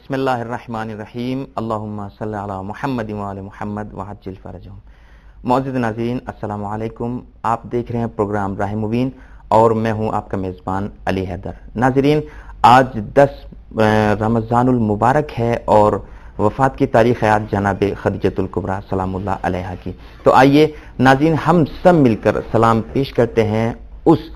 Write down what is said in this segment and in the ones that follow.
बिस्मिल्लाहिर्रहमानिर्रहीम अल्लाहुम्मा सल्ली अला मुहम्मद व आले मुहम्मद वअज्जिल फरजहुम। मौजूद नाज़रीन अस्सलामु अलैकुम। आप देख रहे हैं प्रोग्राम राह मुबीन और मैं हूं आपका मेज़बान अली हैदर। नाज़रीन, आज 10 रमज़ानुल मुबारक है और वफ़ात की तारीख़ है आज जनाब खदीजतुल कुबरा सलामुल्लाह अलैहा की। तो आइए नाज़रीन हम सब मिलकर सलाम पेश करते हैं उस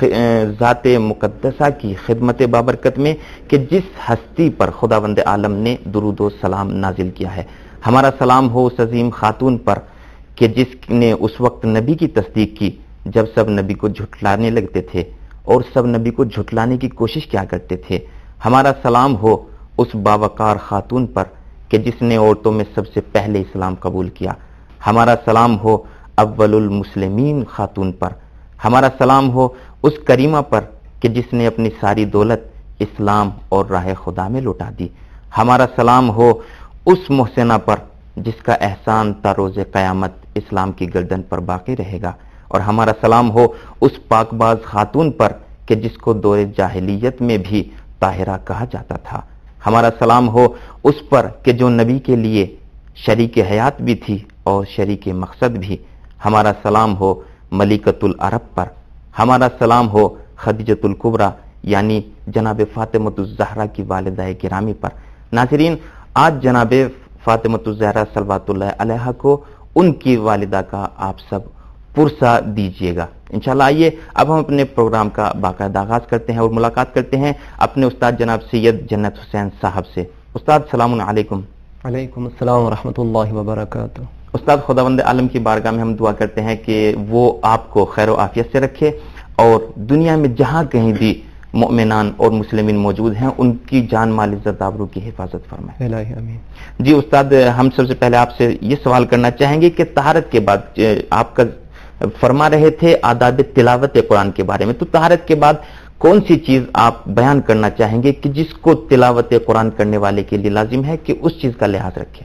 ज़ाते मुक़द्दसा की खिदमत बाबरकत में कि जिस हस्ती पर खुदावंद आलम ने दुरूद व सलाम नाजिल किया है। हमारा सलाम हो उस अजीम खातून पर कि जिसने उस वक्त नबी की तस्दीक की जब सब नबी को झुठलाने लगते थे और सब नबी को झुठलाने की कोशिश किया करते थे। हमारा सलाम हो उस बावकार खातून पर कि जिसने औरतों में सबसे पहले इस्लाम कबूल किया। हमारा सलाम हो अव्वलुल मुस्लिमीन खातून पर। हमारा सलाम हो उस करीमा पर कि जिसने अपनी सारी दौलत इस्लाम और राह खुदा में लौटा दी। हमारा सलाम हो उस मोहसिना पर जिसका एहसान ता रोज़े क़यामत इस्लाम की गर्दन पर बाकी रहेगा। और हमारा सलाम हो उस पाकबाज खातून पर कि जिसको दौरे जाहिलियत में भी ताहिरा कहा जाता था। हमारा सलाम हो उस पर कि जो नबी के लिए शरीक हयात भी थी और शरीक मकसद भी। हमारा सलाम हो मलिकतुल अरब पर। हमारा सलाम हो खदीजतुल कुबरा यानी जनाब फातिमतुज़ ज़हरा की वालिदा गिरामी पर। नाज़रीन, आज जनाब फातिमतुज़ ज़हरा सल्लल्लाहु अलैहा को उनकी वालिदा का आप सब पुरसा दीजिएगा इंशाअल्लाह। आइए अब हम अपने प्रोग्राम का बाकायदा आगाज करते हैं और मुलाकात करते हैं अपने उस्ताद जनाब सैयद जन्नत हुसैन साहब से। उस्ताद सलामुन अलैकुम। वालेकुम अस्सलाम व रहमतुल्लाहि व बरकातुहू। उस्ताद, खुदावंद आलम की बारगाह में हम दुआ करते हैं कि वो आपको खैर आफियत से रखे और दुनिया में जहाँ कहीं भी मोमिनान और मुस्लिमीन मौजूद हैं उनकी जान माल इज्जत आबरू की हिफाजत फरमाए। आमीन। जी उस्ताद, हम सबसे पहले आपसे ये सवाल करना चाहेंगे कि तहारत के बाद आपका फरमा रहे थे आदाब तिलावत कुरान के बारे में, तो तहारत के बाद कौन सी चीज आप बयान करना चाहेंगे कि जिसको तिलावत कुरान करने वाले के लिए लाजिम है कि उस चीज का लिहाज रखें?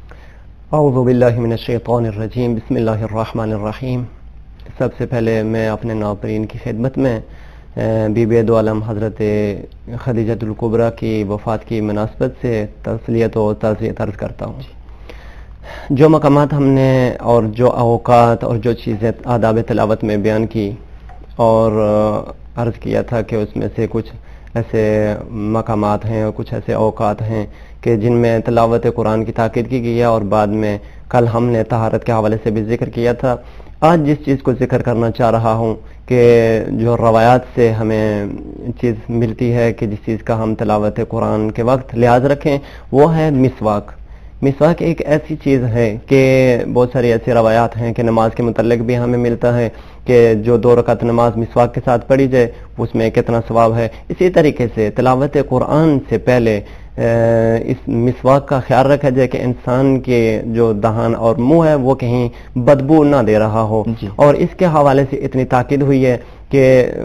औज़ु बिल्लाहि मिनश शैतानिर रजीम, बिस्मिल्लाहिर रहमानिर रहीम। सबसे पहले मैं अपने नाज़रीन की खिदमत में बीबी दो आलम हज़रत खदीजतुल कुबरा की वफ़ात की मुनासबत से तस्लियत और ताज़ियत अर्ज़ करता हूँ। जो मकामात हमने और जो औक़ात और जो चीज़ें आदाब तिलावत में बयान की और अर्ज़ किया था कि उसमें से कुछ ऐसे मकामात हैं और कुछ ऐसे औक़ात हैं कि जिनमें तिलावत कुरान की ताक़ीद की गई है और बाद में कल हमने तहारत के हवाले से भी ज़िक्र किया था। आज जिस चीज़ को ज़िक्र करना चाह रहा हूँ कि जो रवायात से हमें चीज़ मिलती है कि जिस चीज़ का हम तिलावत कुरान के वक्त लिहाज रखें वो है मिसवाक। मिसवाक एक ऐसी चीज़ है कि बहुत सारी ऐसी रवायात हैं कि नमाज के मुतल्लिक भी हमें मिलता है कि जो 2 रकात नमाज मिसवाक के साथ पढ़ी जाए उसमें कितना सवाब है। इसी तरीके से तिलावत कुरान से पहले इस मिसवाक का ख्याल रखा जाए कि इंसान के जो दहान और मुंह है वो कहीं बदबू ना दे रहा हो। और इसके हवाले से इतनी ताकीद हुई है कि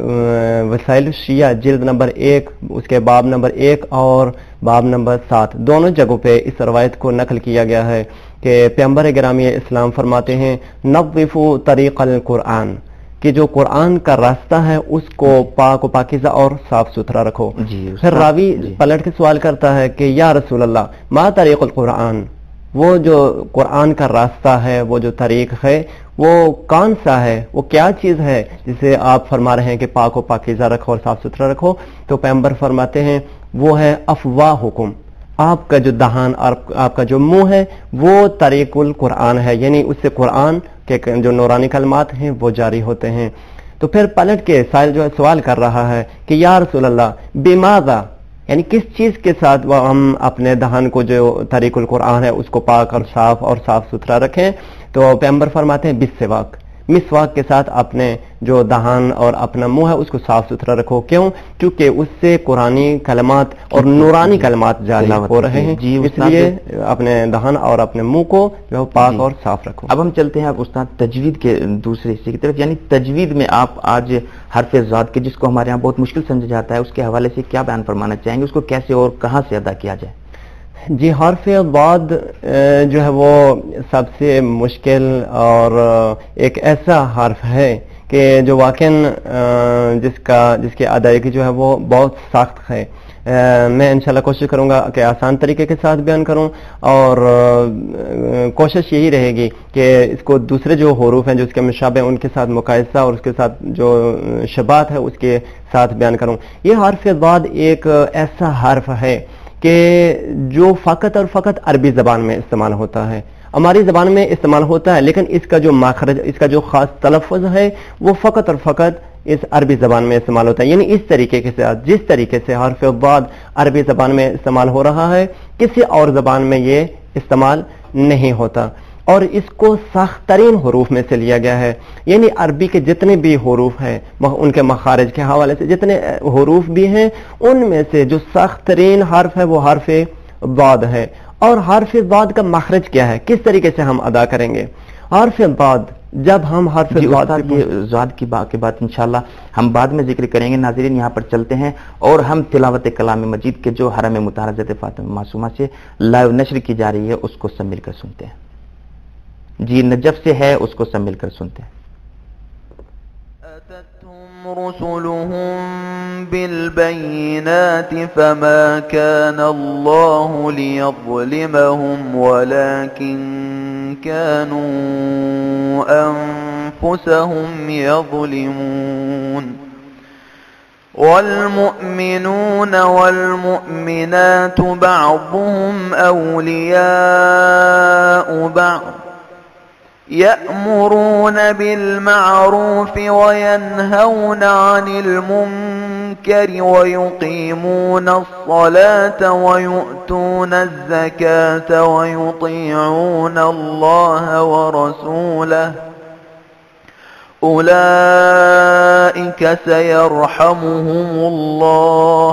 वसाइल शिया जिल्द नंबर 1 उसके बाब नंबर 1 और बाब नंबर 7 दोनों जगहों पे इस रवायत को नकल किया गया है कि पैगंबर गिरामी इस्लाम फरमाते हैं नव्विफु तरीक़ल कुरान, कि जो कुरान का रास्ता है उसको पाक व पाकीज़ा और साफ सुथरा रखो। फिर रावी पलट के सवाल करता है कि या रसूल अल्लाह मा तरीक़ुल कुरान, वो जो कुरान का रास्ता है वो जो तरीक़ है वो कौन सा है, वो क्या चीज़ है जिसे आप फरमा रहे हैं कि पाक व पाकीज़ा रखो और साफ सुथरा रखो? तो पैगंबर फरमाते हैं वो है अफवाह हुकुम, आपका जो दहान और आपका जो मुंह है वो तरीक़ुल कुरान है, यानी उससे कुरान के जो नूरानी कलमात हैं वो जारी होते हैं। तो फिर पलट के साइल जो है सवाल कर रहा है कि या रसूल अल्लाह बिमाज़ा, यानी किस चीज़ के साथ वो हम अपने दहान को जो तरीक़ुल कुरान है उसको पाक और साफ सुथरा रखें? तो पैगंबर फरमाते हैं बिस्सिवाक, मिसवाक के साथ अपने जो दहान और अपना मुंह है उसको साफ सुथरा रखो। क्यों? क्योंकि उससे कुरानी कलमात और नूरानी कलमात जारी हो रहे हैं, इसलिए अपने दहान और अपने मुंह को जो पाक और साफ रखो। अब हम चलते हैं आप उस्ताद तजवीद के दूसरे हिस्से की तरफ, यानी तजवीद में आप आज हरफ़े ज़ात के जिसको हमारे यहाँ बहुत मुश्किल समझा जाता है उसके हवाले से क्या बयान फरमाना चाहेंगे, उसको कैसे और कहाँ से अदा किया जाए? जी, हर्फ़ बाद जो है वो सबसे मुश्किल और एक ऐसा हर्फ है कि जो वाकई जिसकी अदायगी जो है वो बहुत सख्त है। मैं इंशाल्लाह कोशिश करूंगा कि आसान तरीके के साथ बयान करूं, और कोशिश यही रहेगी कि इसको दूसरे जो हरूफ हैं जो इसके मुशाबे उनके साथ मुकायसा और उसके साथ जो शबात है उसके साथ बयान करूं। ये हर्फ बाद एक ऐसा हर्फ है कि जो फ़कत और फ़कत अरबी ज़बान में इस्तेमाल होता है, हमारी ज़बान में इस्तेमाल होता है, लेकिन इसका जो माखरज, इसका जो ख़ास तलफ़ुज़ है वो फ़कत और फ़कत इस अरबी ज़बान में इस्तेमाल होता है। यानी इस तरीके के साथ जिस तरीके से हर्फ बाद अरबी ज़बान में इस्तेमाल हो रहा है किसी और ज़बान में ये इस्तेमाल नहीं होता, और इसको सख्त तरीन हरूफ में से लिया गया है। यानी अरबी के जितने भी हरूफ हैं उनके मखारिज के हवाले से जितने हरूफ भी हैं उनमें से जो सख्त तरीन हर्फ है वो हर्फ बाद है। और हर्फ बाद का मखरज क्या है, किस तरीके से हम अदा करेंगे हर्फ बाद? जब हम हर्फ ज़ाद की बात इंशाल्लाह हम बाद में जिक्र करेंगे। नाज़रीन यहाँ पर चलते हैं और हम तिलावत कलाम मजीद के जो हरम मुताहरा हज़रत फातिमा मासूमा से लाइव नशर की जा रही है उसको सब मिलकर सुनते हैं। जी नजफ से है, उसको सब मिलकर सुनते हैं। रसूलुहुम बिलबय्यिनात फमा कान अल्लाहु लियज़लिमहुम वलाकिन कानू अनफुसहुम यज़लिमून वल्मुअमिनून वल्मुअमिनात बअदुहुम औलियाउ बअद यअमुरून बिलमअरूफ वयन्हौन अनिल मुनकर वयुकीमून अस्सलात वयुअतून अज़्ज़कात वयुतीऊन अल्लाह वरसूलहु उलाइक सयरहमुहुमुल्लाह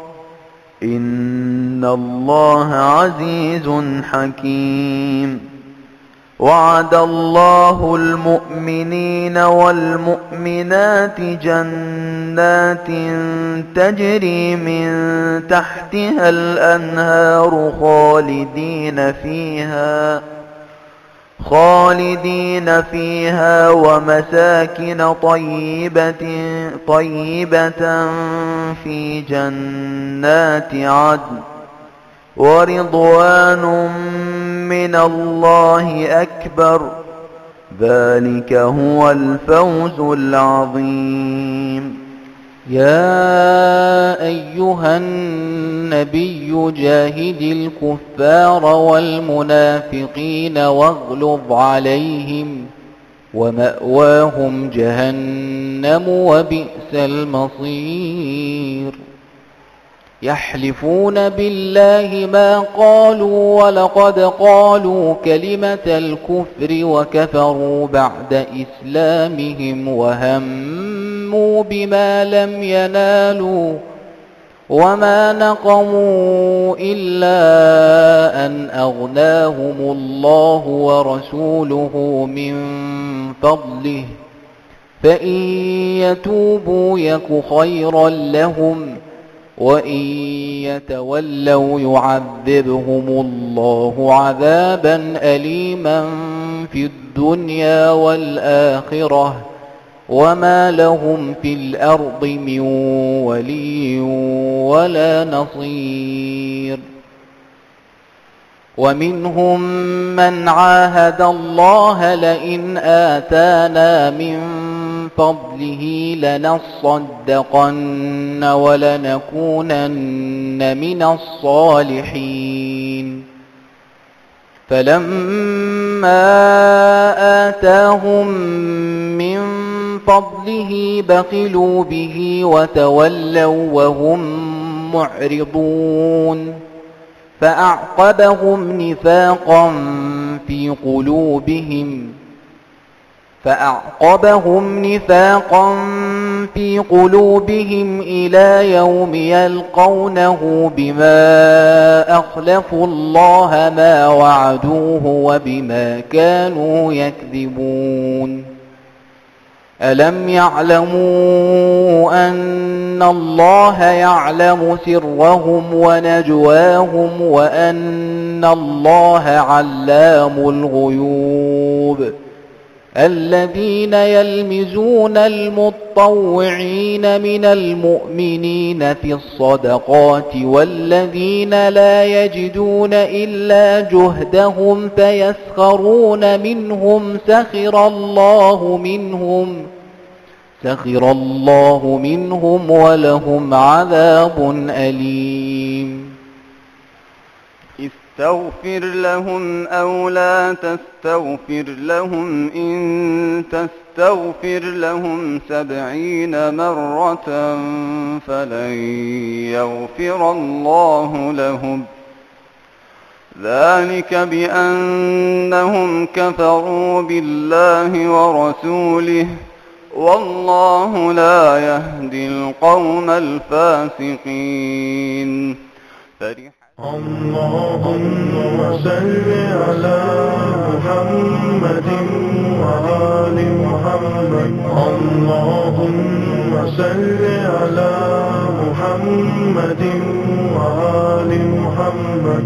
इन्नल्लाह अज़ीज़ुन हकीम। वअद अल्लाहु अल-मुअमिनीन वल-मुअमिनात जन्नातिन तजरी मिन तहतिहा अल-अन्हार खालिदीन फीहा वमसाकिन तय्यबतन फी जन्नाति अदन वरिضوان من الله أكبر ذلك هو الفوز العظيم। يا أيها النبي جاهد الكفار والمنافقين واغلظ عليهم ومأواهم جهنم وبئس المصير يحلفون بالله ما قالوا ولقد قالوا كلمة الكفر وكفروا بعد إسلامهم وهموا بما لم ينالوا وما نقموا إلا أن أغناهم الله ورسوله من فضله فإن يتوبوا يك خيرا لهم وإن يتولوا يعذبهم الله عذابا أليما في الدنيا والآخرة وما لهم في الأرض من ولي ولا نصير ومنهم من عاهد الله لئن آتانا من فضله لنصدقن ولنكونن من الصالحين فلما آتاهم من فضله بخلوا به وتولوا وهم معرضون فأعقبهم نفاقا في قلوبهم إلى يوم يلقونه بما أخلفوا الله ما وعدوه وبما كانوا يكذبون ألم يعلموا أن الله يعلم سرهم ونجواهم وأن الله علام الغيوب الذين يلمزون المطوعين من المؤمنين في الصدقات والذين لا يجدون إلا جهدهم فيسخرون منهم سخر الله منهم ولهم عذاب أليم. استغفر لهم أو لا تستغفر لهم إن تستغفر لهم 70 مرة فلن يغفر الله لهم ذلك بأنهم كفروا بالله ورسوله والله لا يهدي القوم الفاسقين. اللهم صل على محمد وآل محمد. اللهم صل على محمد وآل محمد.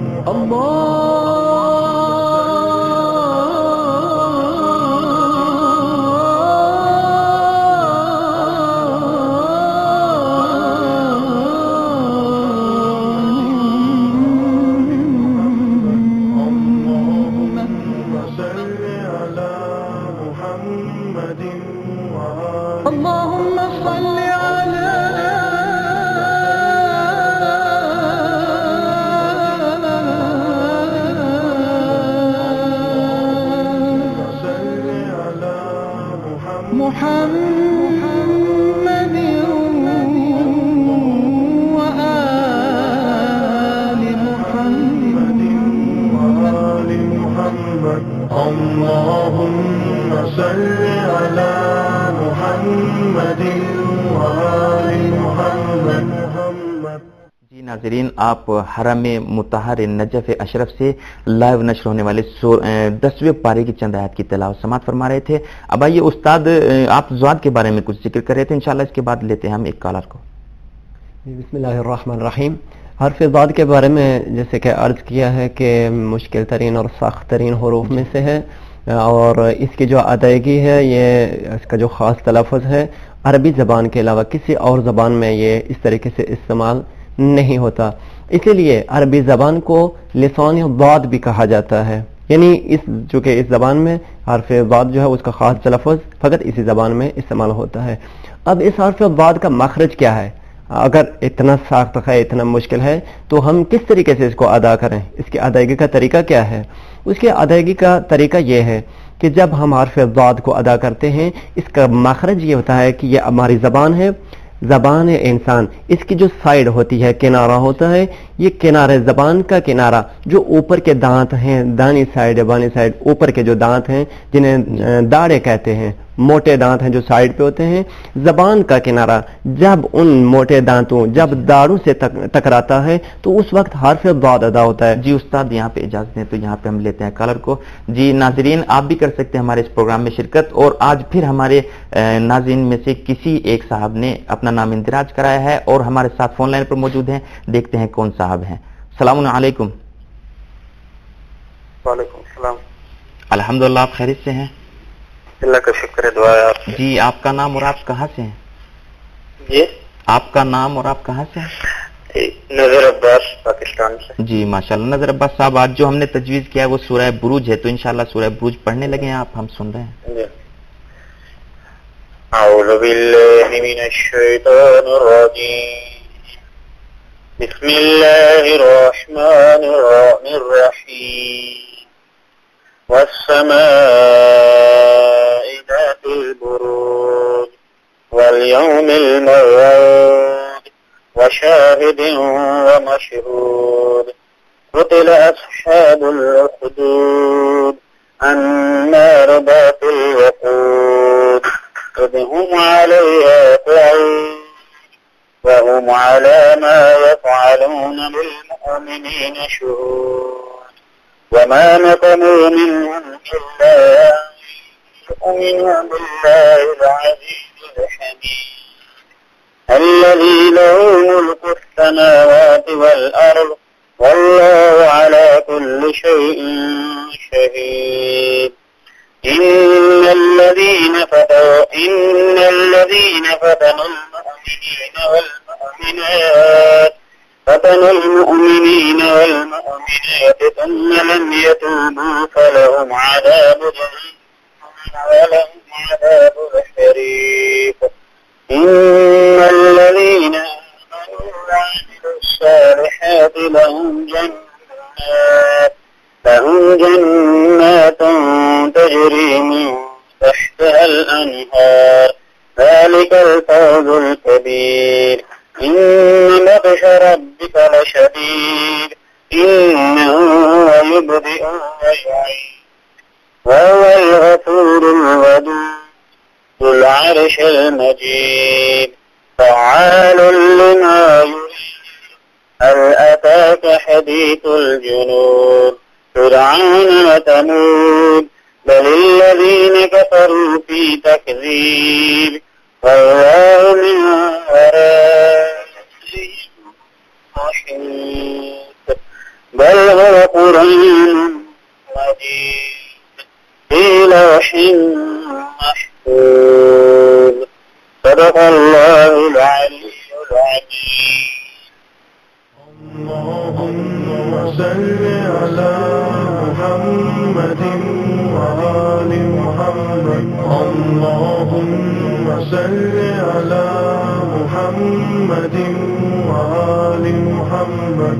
اللهم صل على محمد وآل محمد. جی ناظرین، آپ حرم مطہر نجف اشرف سے لائیو نشر ہونے والے 10ویں پارے کی چند آیات کی تلاوت سماعت فرما رہے تھے. اب آئیے استاد، آپ ذوات کے بارے میں کچھ ذکر کر رہے تھے، انشاءاللہ اس کے بعد لیتے ہیں ہم ایک کالر کو. بسم اللہ الرحمن الرحیم. حرف ضاد کے بارے میں جیسے کہ عرض کیا ہے کہ مشکل ترین اور سخت ترین حروف میں سے ہے، اور اس کی جو ادائیگی ہے، یہ اس کا جو خاص تلفظ ہے، عربی زبان کے علاوہ کسی اور زبان میں یہ اس طریقے سے استعمال نہیں ہوتا. اسی لیے عربی زبان کو لسان ضاد بھی کہا جاتا ہے، یعنی چونکہ اس زبان میں حرف ضاد جو ہے اس کا خاص تلفظ فقط اسی زبان میں استعمال ہوتا ہے. اب اس حرف ضاد کا مخرج کیا ہے؟ اگر اتنا سخت ہے، اتنا مشکل ہے، تو ہم کس طریقے سے اس کو ادا کریں؟ اس کی ادائیگی کا طریقہ کیا ہے؟ اس کی ادائیگی کا طریقہ یہ ہے کہ جب ہم حرف ضاد کو ادا کرتے ہیں، اس کا مخرج یہ ہوتا ہے کہ یہ ہماری زبان ہے، زبان انسان، اس کی جو سائیڈ ہوتی ہے، کنارہ ہوتا ہے، یہ کنارے زبان کا کنارہ جو اوپر کے دانت ہیں، دانی سائیڈ یا بانی سائیڈ اوپر کے جو دانت ہیں جنہیں داڑے کہتے ہیں، موٹے دانت ہیں جو سائیڈ پہ ہوتے ہیں، زبان کا کنارہ جب ان موٹے دانتوں جب داڑوں سے ٹکراتا ہے تو اس وقت حرف ضاد ادا ہوتا ہے. جی استاد، یہاں پہ اجازت دیں تو یہاں پہ ہم لیتے ہیں کالر کو. جی ناظرین، آپ بھی کر سکتے ہیں ہمارے اس پروگرام میں شرکت، اور آج پھر ہمارے ناظرین میں سے کسی ایک صاحب نے اپنا نام اندراج کرایا ہے اور ہمارے ساتھ فون لائن پر موجود ہیں. دیکھتے ہیں کون صاحب ہیں. السلام علیکم. وعلیکم السلام. الحمدللہ، آپ خیریت سے ہیں؟ اللہ کا شکر ہے، دعا ہے آپ. جی آپ کا نام اور آپ کہاں سے ہیں؟ جی آپ کا نام اور آپ کہاں سے ہیں؟ نظر عباس، پاکستان سے. جی ماشاءاللہ. نظر عباس صاحب، آج جو ہم نے تجویز کیا ہے وہ سورہ بروج ہے، تو انشاءاللہ سورہ بروج پڑھنے لگے ہیں آپ، ہم سن رہے ہیں. جی. اعوذ باللہ من الشیطان الرجیم. بسم اللہ الرحمن الرحیم. والسماء ذات البروج واليوم الموعود وشاهد ومشهود. قتل أصحاب الأخدود النار ذات الوقود إذ هم عليها قعود وهم على ما يفعلون بالمؤمنين شهود. وما نقموا منهم إلا يؤمنوا بالله العزيز الحميد الذي له ملك السماوات والأرض والله على كل شيء شهيد. إن الذين فتنوا المؤمنين والمؤمنات ثم لم يتوبوا فلهم عذاب جهنم ولهم عذاب الحريق. إن الذين آمنوا وعملوا الصالحات لهم جنات تجري من تحتها الأنهار ذلك الفوز الكبير. إن بطش ربك لشديد إنه هو يبدئ ويعيد وهو الغفور الودود ذو العرش المجيد فعال لما يريد. هل أتاك حديث الجنود فرعون وثمود بل الذين كفروا في تكذيب والله من ورائهم محيط بل هو قرآن مجيد في لوح محفوظ. صدق الله العلي العظيم. اللهم صل على محمد وآل محمد. اللهم صل على محمد وآل محمد.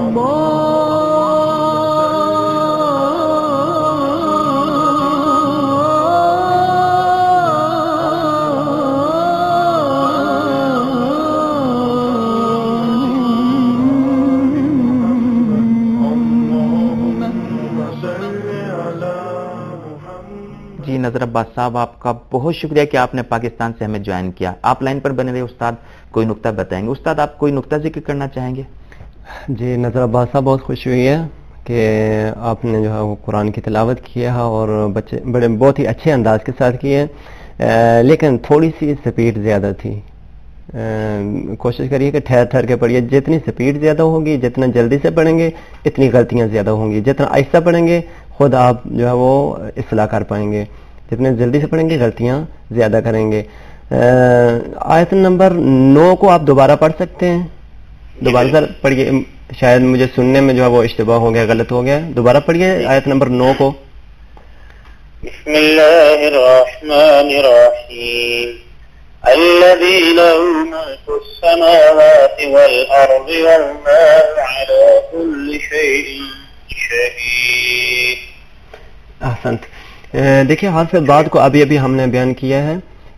जी नजर अब्बास साहब, आपका बहुत शुक्रिया कि आपने पाकिस्तान से हमें ज्वाइन किया. आप लाइन पर बने रहे. उस्ताद कोई नुक्ता बताएंगे. उस्ताद आप कोई नुक्ता जिक्र करना चाहेंगे? जी नजर अब्बास साहब, बहुत खुशी हुई है कि आपने जो है वो कुरान की तिलावत की है और बच्चे बड़े बहुत ही अच्छे अंदाज के साथ की है, लेकिन थोड़ी सी स्पीड ज़्यादा थी. कोशिश करिए कि ठहर ठहर के पढ़िए. जितनी स्पीड ज़्यादा होगी, जितना जल्दी से पढ़ेंगे, इतनी गलतियाँ ज़्यादा होंगी. जितना आहिस्ता पढ़ेंगे खुद आप जो है वो इस्लाह कर पाएंगे. जितने जल्दी से पढ़ेंगे गलतियाँ ज़्यादा करेंगे. आयत नंबर 9 को आप दोबारा पढ़ सकते हैं. दोबारा सर पढ़िए, शायद मुझे सुनने में जो है वो इश्तिबाह हो गया, गलत हो गया. दोबारा पढ़िए आयत नंबर 9 को. बिस्मिल्लाहिर्रहमानिर्रहीम. الذي له ملك السماوات والأرض والله على كل شيء شهيد. अहसंत. देखिए हार्फ दाद को अभी अभी हमने बयान किया है.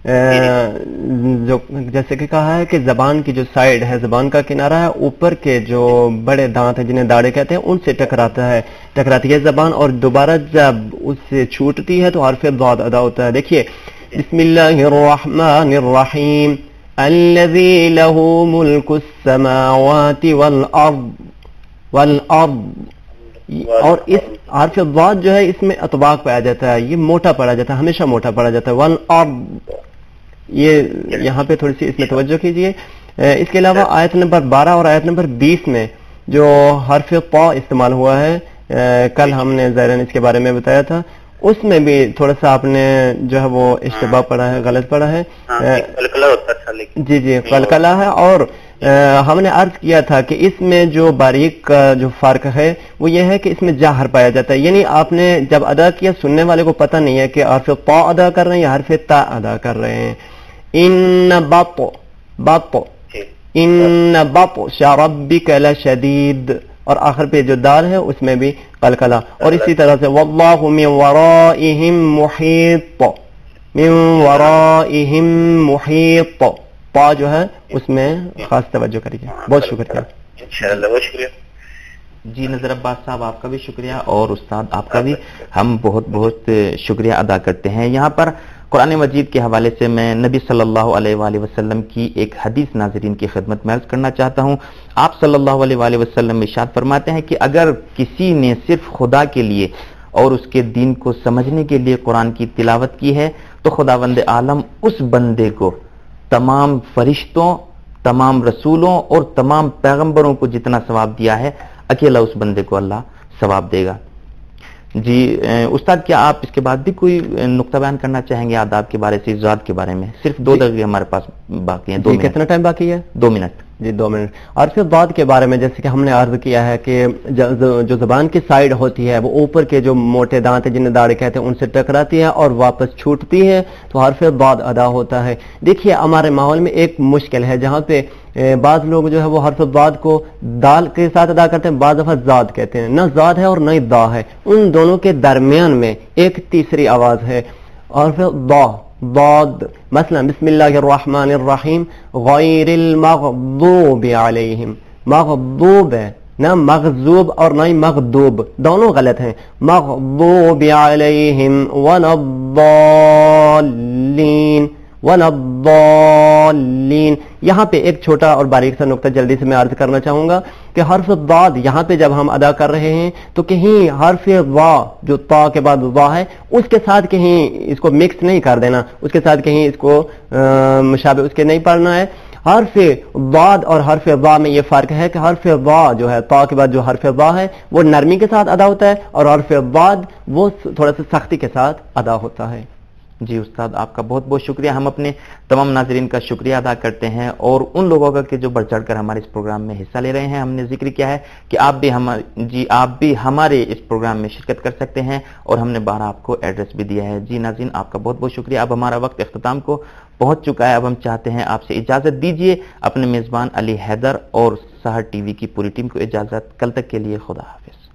जो जैसे कि कहा है कि जबान की जो साइड है, जबान का किनारा है, ऊपर के जो बड़े दांत है जिन्हें दाढ़े कहते हैं, उनसे टकराती है जबान, और दोबारा जब उससे छूटती है तो हार्फ दाद अदा होता है. देखिए बिस्मिल्लाहिर्रहमानिर्रहीम. अल्लज़ी लहू मुल्कुस समावाति वल अर्द. और इस हार्फ दाद जो है इसमें अतबाक पाया जाता है, ये मोटा पढ़ा जाता है, हमेशा मोटा पढ़ा जाता है. वल अर्द, ये यहाँ पे थोड़ी सी इसमें तवज्जो कीजिए. इसके अलावा आयत नंबर 12 और आयत नंबर 20 में जो हर्फ ता इस्तेमाल हुआ है, कल हमने ज़ाहिरन इसके बारे में बताया था, उसमें भी थोड़ा सा आपने जो है वो इश्तिबाह पढ़ा है, गलत पढ़ा है. कलकला होता था लेकिन जी जी कलकला है. और हमने अर्ज किया था कि इसमें जो बारीक का जो फर्क है वो ये है कि इसमें जाहर पाया जाता है. यानी आपने जब अदा किया, सुनने वाले को पता नहीं है कि हर्फ ता अदा कर रहे हैं या हर्फ ता अदा कर रहे हैं. इन बत्श रब्बिक लशदीद, और आखिर पे जो दाल है उसमें भी कलकला. और इसी तरह से वल्लाहु मिन वराइहिम मुहीत, पा जो है उसमें खास तवज्जो करिए. बहुत शुक्रिया. इंशाअल्लाह बहुत शुक्रिया. जी नजर अब्बास साहब, आपका भी शुक्रिया और उस्ताद आपका भी हम बहुत बहुत शुक्रिया अदा करते हैं. यहाँ पर कुरान मजीद के हवाले से मैं नबी सल्लल्लाहु अलैहि वसल्लम की एक हदीस नाज़रीन की खिदमत में अर्ज करना चाहता हूँ. आप सल्लल्लाहु अलैहि वसल्लम इरशाद फरमाते हैं कि अगर किसी ने सिर्फ खुदा के लिए और उसके दीन को समझने के लिए कुरान की तिलावत की है तो खुदावंद आलम उस बंदे को तमाम फरिश्तों, तमाम रसूलों और तमाम पैगंबरों को जितना सवाब दिया है, अकेला उस बंदे को अल्लाह सवाब देगा. جی استاد، کیا آپ اس کے بعد بھی کوئی نقطہ بیان کرنا چاہیں گے آداب کے بارے سے، ذات کے بارے میں؟ صرف 2 دقیقے ہمارے پاس باقی ہیں. 2 منٹ. کتنا ٹائم باقی ہے؟ 2 منٹ. جی 2 منٹ. اور پھر ضاد کے بارے میں جیسے کہ ہم نے عرض کیا ہے کہ جو زبان کی سائڈ ہوتی ہے وہ اوپر کے جو موٹے دانت ہیں جنہیں داڑھی کہتے ہیں ان سے ٹکراتی ہے اور واپس چھوٹتی ہے تو حرف ضاد ادا ہوتا ہے. دیکھیے ہمارے ماحول میں ایک مشکل ہے جہاں پہ بعض لوگ جو ہے وہ حرف ضاد کو دال کے ساتھ ادا کرتے ہیں، بعض دفعہ ذات کہتے ہیں. نہ ذات ہے اور نہ ہی دا ہے، ان دونوں کے درمیان میں ایک تیسری آواز ہے اور پھر ضاد. مثلا بسم اللہ الرحمن الرحیم غیر المغضوب علیہم، مغضوب ہے، نہ مغضوب اور نہ ہی مغضوب، دونوں غلط ہیں. مغضوب علیہم ولا الضالین، ولا الضالین. یہاں پہ ایک چھوٹا اور باریک سا نقطہ جلدی سے میں عرض کرنا چاہوں گا کہ حرف ضاد یہاں پہ جب ہم ادا کر رہے ہیں تو کہیں حرف وا جو تا کے بعد وا ہے اس کے ساتھ کہیں اس کو مکس نہیں کر دینا، اس کے ساتھ کہیں اس کو مشابہ اس کے نہیں پڑھنا ہے. حرف ضاد اور حرف وا میں یہ فرق ہے کہ حرف وا جو ہے تا کے بعد جو حرف وا ہے وہ نرمی کے ساتھ ادا ہوتا ہے اور حرف ضاد وہ تھوڑا سا سختی کے ساتھ ادا ہوتا ہے. جی استاد، آپ کا بہت بہت شکریہ. ہم اپنے تمام ناظرین کا شکریہ ادا کرتے ہیں اور ان لوگوں کا کہ جو بڑھ چڑھ کر ہمارے اس پروگرام میں حصہ لے رہے ہیں. ہم نے ذکر کیا ہے کہ آپ بھی ہمارے اس پروگرام میں شرکت کر سکتے ہیں اور ہم نے باہر آپ کو ایڈریس بھی دیا ہے. جی ناظرین، آپ کا بہت بہت شکریہ. اب ہمارا وقت اختتام کو پہنچ چکا ہے. اب ہم چاہتے ہیں آپ سے اجازت دیجیے. اپنے میزبان علی حیدر اور سحر ٹی وی کی پوری ٹیم کو اجازت. کل تک کے لیے خدا حافظ.